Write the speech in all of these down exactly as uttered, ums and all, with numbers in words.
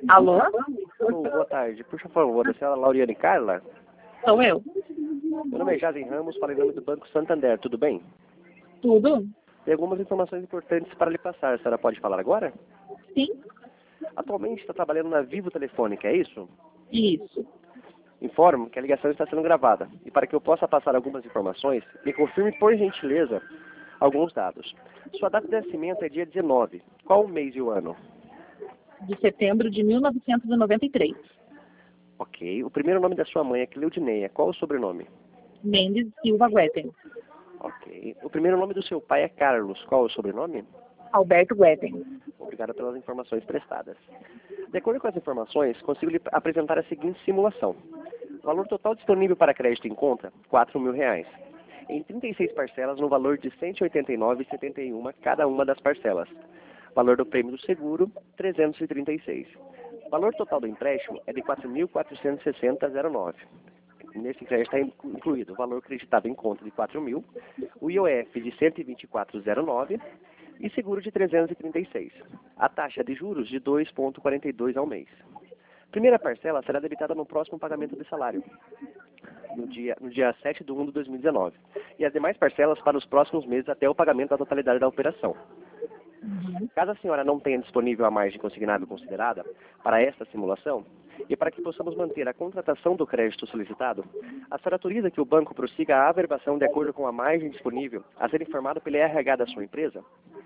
Alô? Oh, boa tarde. Por favor, a senhora Lauriane Carla? Sou eu. Meu nome é Jazen Ramos, falo em nome do Banco Santander, tudo bem? Tudo? Tem algumas informações importantes para lhe passar. A senhora pode falar agora? Sim. Atualmente está trabalhando na Vivo Telefônica, é isso? Isso. Informo que a ligação está sendo gravada. E para que eu possa passar algumas informações, me confirme, por gentileza, alguns dados. Sua data de nascimento é dia dezenove. Qual o mês e o ano? De setembro de mil novecentos e noventa e três. Ok. O primeiro nome da sua mãe é Cleudineia. Qual o sobrenome? Mendes Silva Guetem. Ok. O primeiro nome do seu pai é Carlos. Qual o sobrenome? Alberto Guetem. Obrigado pelas informações prestadas. De acordo com as informações, consigo lhe apresentar a seguinte simulação. O valor total disponível para crédito em conta, quatro mil reais. Em trinta e seis parcelas no valor de cento e oitenta e nove reais e setenta e um centavos cada uma das parcelas. Valor do prêmio do seguro, trezentos e trinta e seis reais. Valor total do empréstimo é de quatro mil quatrocentos e sessenta reais e nove centavos. Nesse crédito está incluído o valor creditado em conta de quatro mil, o I O F de cento e vinte e quatro reais e nove centavos e seguro de trezentos e trinta e seis reais. A taxa de juros de dois vírgula quarenta e dois ao mês. Primeira parcela será debitada no próximo pagamento de salário, no dia, no dia sete de um de dois mil e dezenove. E as demais parcelas para os próximos meses até o pagamento da totalidade da operação. Caso a senhora não tenha disponível a margem consignável considerada para esta simulação, e para que possamos manter a contratação do crédito solicitado, a senhora autoriza que o banco prossiga a averbação de acordo com a margem disponível a ser informado pelo R H da sua empresa?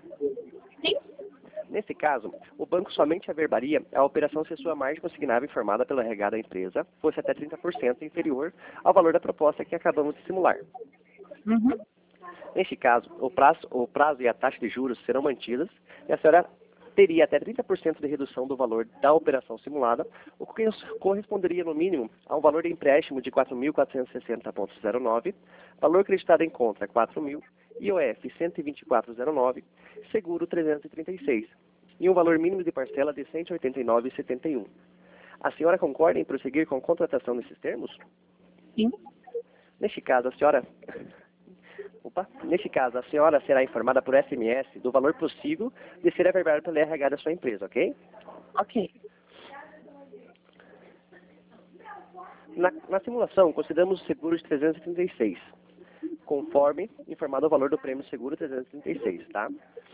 Sim. Nesse caso, o banco somente averbaria a operação se a sua margem consignável informada pelo R H da empresa fosse até trinta por cento inferior ao valor da proposta que acabamos de simular. Uhum. Neste caso, o prazo, o prazo e a taxa de juros serão mantidas e a senhora teria até trinta por cento de redução do valor da operação simulada, o que corresponderia no mínimo a um valor de empréstimo de quatro mil quatrocentos e sessenta reais e nove centavos, valor creditado em conta quatro mil, I O F cento e vinte e quatro reais e nove centavos, seguro trezentos e trinta e seis reais e um valor mínimo de parcela de cento e oitenta e nove reais e setenta e um centavos. A senhora concorda em prosseguir com a contratação nesses termos? Sim. Neste caso, a senhora... Opa. Neste caso, a senhora será informada por S M S do valor possível de ser averbado pelo R H da sua empresa, ok? Ok. Na, na simulação, consideramos o seguro de trezentos e trinta e seis, conforme informado o valor do prêmio seguro trezentos e trinta e seis, tá?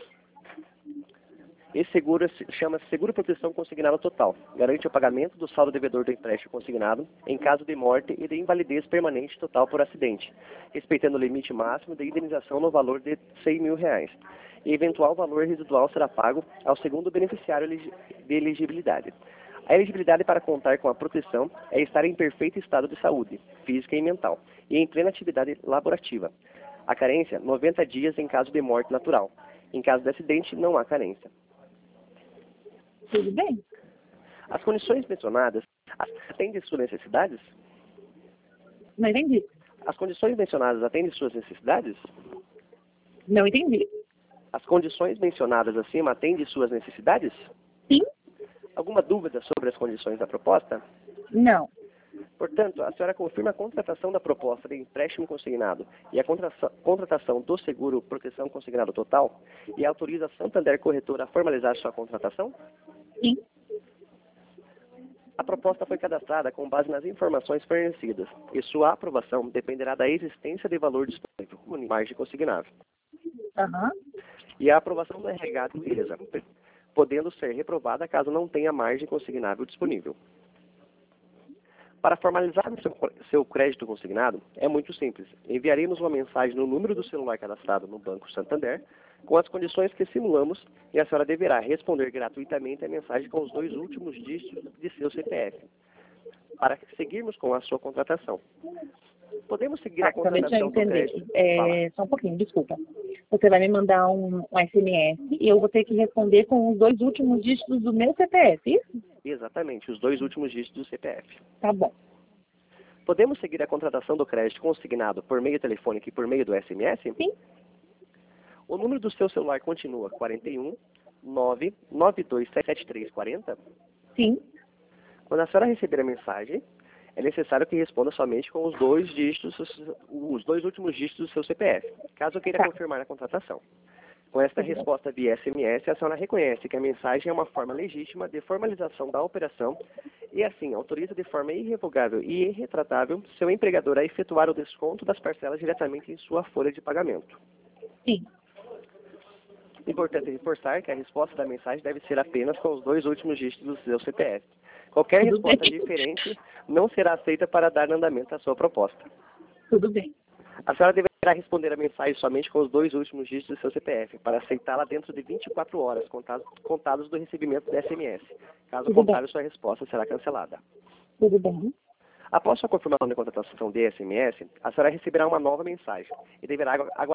Esse seguro chama-se Seguro Proteção Consignado Total. Garante o pagamento do saldo devedor do empréstimo consignado em caso de morte e de invalidez permanente total por acidente, respeitando o limite máximo de indenização no valor de cem mil reais. E eventual valor residual será pago ao segundo beneficiário de elegibilidade. A elegibilidade para contar com a proteção é estar em perfeito estado de saúde, física e mental, e em plena atividade laborativa. A carência, noventa dias em caso de morte natural. Em caso de acidente, não há carência. Tudo bem? As condições mencionadas atendem suas necessidades? Não entendi. As condições mencionadas atendem suas necessidades? Não entendi. As condições mencionadas acima atendem suas necessidades? Sim? Alguma dúvida sobre as condições da proposta? Não. Portanto, a senhora confirma a contratação da proposta de empréstimo consignado e a contratação do seguro proteção consignado total e autoriza a Santander Corretora a formalizar sua contratação? Sim. A proposta foi cadastrada com base nas informações fornecidas e sua aprovação dependerá da existência de valor disponível como margem consignável. Aham. E a aprovação do R H da empresa, podendo ser reprovada caso não tenha margem consignável disponível. Para formalizar seu, seu crédito consignado, é muito simples. Enviaremos uma mensagem no número do celular cadastrado no Banco Santander, com as condições que simulamos, e a senhora deverá responder gratuitamente a mensagem com os dois últimos dígitos de seu C P F, para seguirmos com a sua contratação. Podemos seguir Tá, a então deixa eu contratação do entender. crédito? É, só um pouquinho, desculpa. Você vai me mandar um, um S M S e eu vou ter que responder com os dois últimos dígitos do meu C P F, isso? Exatamente, os dois últimos dígitos do C P F. Tá bom. Podemos seguir a contratação do crédito consignado por meio telefônico e por meio do S M S? Sim. O número do seu celular continua quarenta e um, nove nove dois sete três quatro zero? Sim. Quando a senhora receber a mensagem, é necessário que responda somente com os dois dígitos, os dois últimos dígitos do seu C P F, caso queira Tá. confirmar a contratação. Com esta resposta via S M S, a senhora reconhece que a mensagem é uma forma legítima de formalização da operação e, assim, autoriza de forma irrevogável e irretratável seu empregador a efetuar o desconto das parcelas diretamente em sua folha de pagamento. Sim. Importante reforçar que a resposta da mensagem deve ser apenas com os dois últimos dígitos do seu C P F. Qualquer Tudo resposta bem. diferente não será aceita para dar andamento à sua proposta. Tudo bem. A senhora deverá responder a mensagem somente com os dois últimos dígitos do seu C P F, para aceitá-la dentro de vinte e quatro horas, contados, contados do recebimento da S M S. Caso Tudo contrário, bem. sua resposta será cancelada. Tudo bem. Após sua confirmação de contratação de S M S, a senhora receberá uma nova mensagem e deverá aguardar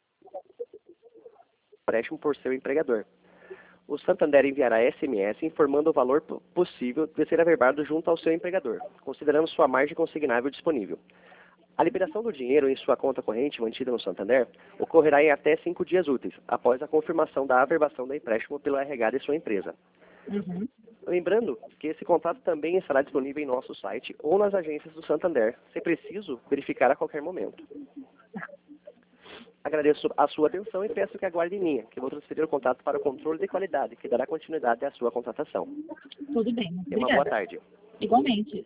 o empréstimo por seu empregador. O Santander enviará S M S informando o valor possível de ser averbado junto ao seu empregador, considerando sua margem consignável disponível. A liberação do dinheiro em sua conta corrente mantida no Santander ocorrerá em até cinco dias úteis, após a confirmação da averbação do empréstimo pelo R H de sua empresa. Uhum. Lembrando que esse contrato também estará disponível em nosso site ou nas agências do Santander, se preciso verificar a qualquer momento. Agradeço a sua atenção e peço que aguarde em linha, que vou transferir o contato para o controle de qualidade, que dará continuidade à sua contratação. Tudo bem. Muito Tenha uma obrigada. boa tarde. Igualmente.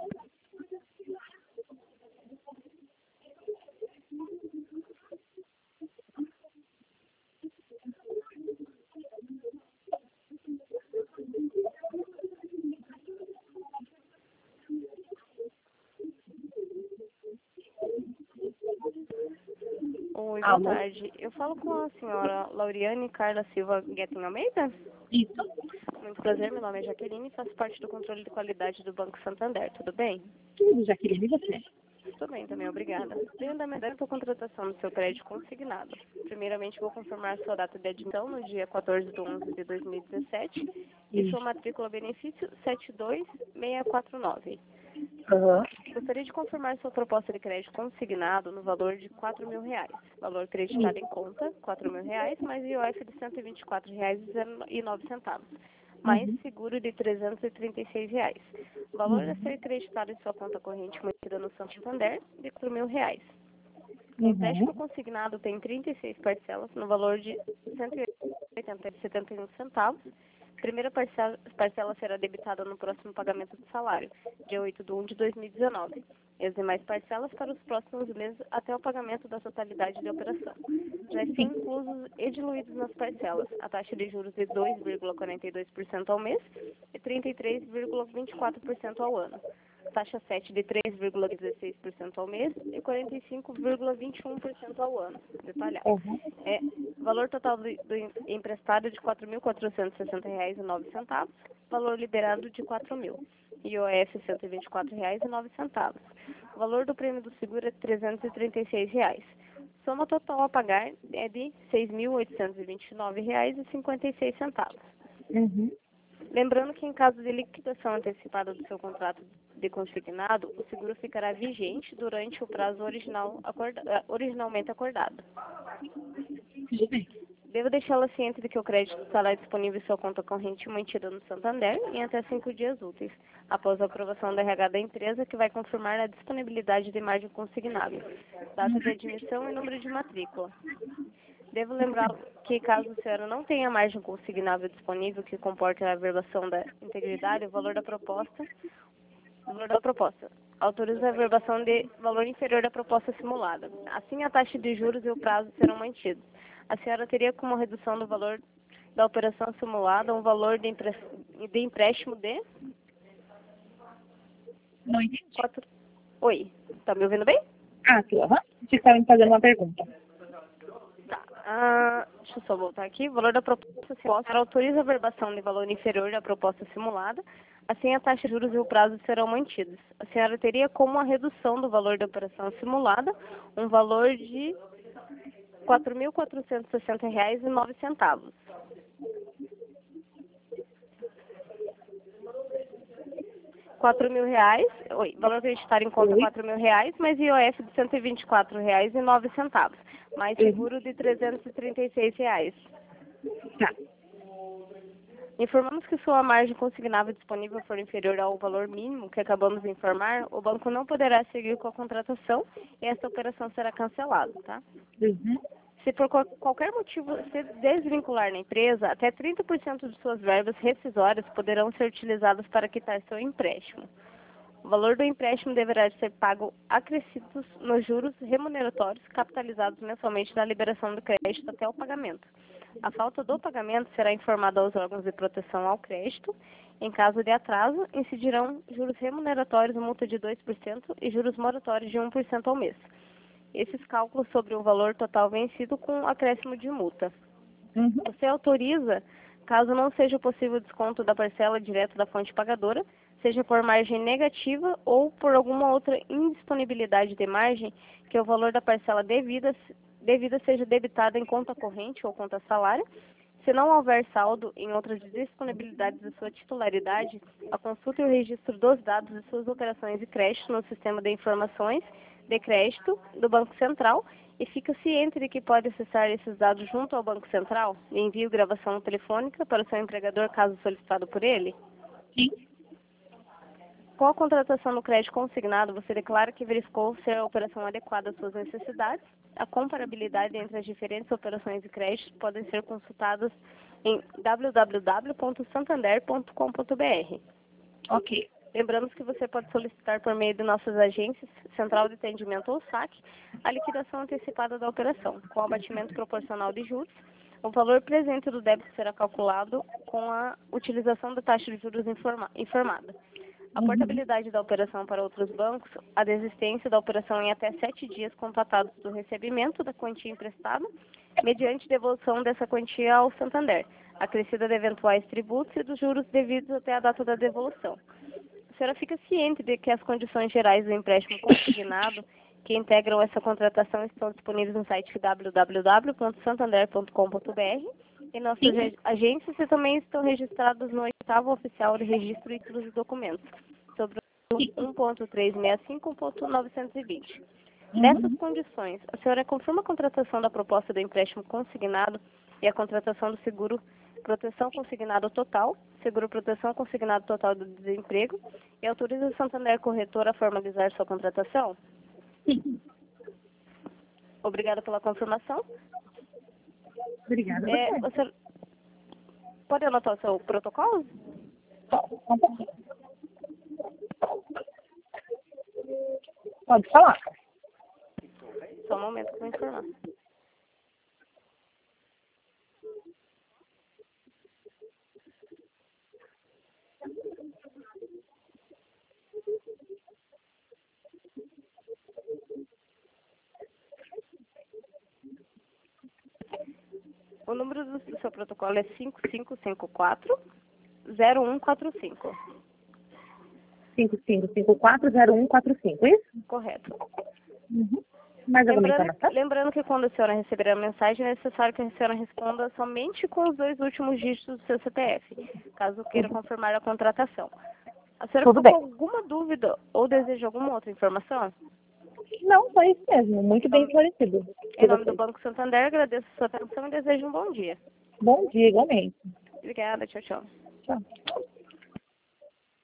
Oi, boa Alô? tarde. Eu falo com a senhora Lauriane Carla Silva Guetin Almeida? Isso. Muito prazer, meu nome é Jaqueline e faço parte do controle de qualidade do Banco Santander. Tudo bem? Tudo, Jaqueline, e você? Tudo bem também, obrigada. Tenho andamento para contratação do seu crédito consignado. Primeiramente, vou confirmar sua data de admissão no dia quatorze de onze de dois mil e dezessete e Isso. sua matrícula benefício sete dois seis quatro nove. Aham. Gostaria de confirmar sua proposta de crédito consignado no valor de quatro mil reais. Valor creditado em conta, quatro mil reais, mais I O F de cento e vinte e quatro reais e nove centavos. Mais Uhum. seguro de trezentos e trinta e seis reais. O valor a ser creditado em sua conta corrente mantida no Santander de quatro mil reais. O empréstimo Uhum. consignado tem trinta e seis parcelas no valor de cento e oitenta reais e setenta e um centavos. Primeira parcela, parcela será debitada no próximo pagamento do salário, dia oito de junho de dois mil e dezenove. E as demais parcelas para os próximos meses até o pagamento da totalidade da operação. Já estão inclusos e diluídos nas parcelas a taxa de juros de dois vírgula quarenta e dois por cento ao mês e trinta e três vírgula vinte e quatro por cento ao ano. Taxa sete de três vírgula dezesseis por cento ao mês e quarenta e cinco vírgula vinte e um por cento ao ano. Detalhado. Uhum. É, valor total do, do emprestado de quatro mil quatrocentos e sessenta reais e nove centavos. Valor liberado de quatro mil. I O F cento e vinte e quatro reais e nove centavos. O valor do prêmio do seguro é trezentos e trinta e seis reais. Soma total a pagar é de seis mil oitocentos e vinte e nove reais e cinquenta e seis centavos. Uhum. Lembrando que em caso de liquidação antecipada do seu contrato de consignado, o seguro ficará vigente durante o prazo original acorda, originalmente acordado. Tudo bem. Devo deixá-la ciente de que o crédito estará disponível em sua conta corrente mantida no Santander em até cinco dias úteis, após a aprovação da R H da empresa, que vai confirmar a disponibilidade de margem consignável, data de admissão e número de matrícula. Devo lembrar que, caso a senhora não tenha margem consignável disponível que comporte a averbação da integridade, o valor da proposta, o valor da proposta autoriza a averbação de valor inferior à proposta simulada. Assim, a taxa de juros e o prazo serão mantidos. A senhora teria como redução do valor da operação simulada um valor de, empre... de empréstimo de... Não entendi. Quatro... Oi, tá me ouvindo bem? Ah, tu, aham. Você estava me fazendo uma pergunta. Tá. Ah, deixa eu só voltar aqui. O valor da proposta simulada autoriza a averbação de valor inferior à proposta simulada. Assim, a taxa de juros e o prazo serão mantidos. A senhora teria como a redução do valor da operação simulada um valor de quatro mil quatrocentos e sessenta reais e nove centavos. quatro mil reais, oi, valor acreditado em conta Oi. quatro mil reais, mais I O F de cento e vinte e quatro reais e nove centavos, mais seguro de trezentos e trinta e seis reais. Tá. Informamos que sua margem consignável disponível for inferior ao valor mínimo que acabamos de informar, o banco não poderá seguir com a contratação e essa operação será cancelada, tá? Uhum. Se por qual- qualquer motivo se desvincular na empresa, até trinta por cento de suas verbas rescisórias poderão ser utilizadas para quitar seu empréstimo. O valor do empréstimo deverá ser pago acrescidos nos juros remuneratórios capitalizados mensalmente na liberação do crédito até o pagamento. A falta do pagamento será informada aos órgãos de proteção ao crédito. Em caso de atraso, incidirão juros remuneratórios, multa de dois por cento e juros moratórios de um por cento ao mês. Esses cálculos sobre o valor total vencido com acréscimo de multa. Uhum. Você autoriza, caso não seja possível desconto da parcela direto da fonte pagadora, seja por margem negativa ou por alguma outra indisponibilidade de margem, que o valor da parcela devida, devida seja debitado em conta corrente ou conta salário. Se não houver saldo em outras disponibilidades de sua titularidade, a consulta e o registro dos dados de suas operações de crédito no sistema de informações de crédito do Banco Central e fica ciente de que pode acessar esses dados junto ao Banco Central e envio gravação telefônica para o seu empregador caso solicitado por ele? Sim. Com a contratação do crédito consignado, você declara que verificou ser a operação adequada às suas necessidades. A comparabilidade entre as diferentes operações de crédito podem ser consultadas em w w w ponto santander ponto com ponto b r. Ok. Lembramos que você pode solicitar por meio de nossas agências, Central de Atendimento ou saque, a liquidação antecipada da operação, com abatimento proporcional de juros. O valor presente do débito será calculado com a utilização da taxa de juros informa informada. A portabilidade da operação para outros bancos, a desistência da operação em até sete dias constatados do recebimento da quantia emprestada, mediante devolução dessa quantia ao Santander, acrescida de eventuais tributos e dos juros devidos até a data da devolução. A senhora fica ciente de que as condições gerais do empréstimo consignado que integram essa contratação estão disponíveis no site w w w ponto santander ponto com ponto b r e nossas Sim. agências e também estão registradas no oitavo oficial de registro e títulos de documentos, sobre o um ponto trezentos e sessenta e cinco ponto novecentos e vinte. Nessas condições, a senhora confirma a contratação da proposta do empréstimo consignado e a contratação do seguro proteção consignado total, seguro proteção consignado total do desemprego e autoriza o Santander Corretor a formalizar sua contratação? Sim. Obrigada pela confirmação. Obrigada. É, você. você pode anotar o seu protocolo? Só um pouquinho. Pode falar. Só um momento que eu vou informar. O número do seu protocolo é cinco cinco cinco quatro, zero um quatro cinco. cinco cinco cinco quatro zero um quatro cinco, isso? Correto. Uhum. Mais alguma Lembrando, informação? lembrando que quando a senhora receber a mensagem, é necessário que a senhora responda somente com os dois últimos dígitos do seu C P F, caso queira confirmar a contratação. A senhora Tudo ficou com bem. alguma dúvida ou deseja alguma outra informação? Não, foi isso mesmo. Muito bem esclarecido. Em nome do Banco Santander, agradeço a sua atenção e desejo um bom dia. Bom dia, igualmente. Obrigada, tchau, tchau. Tchau.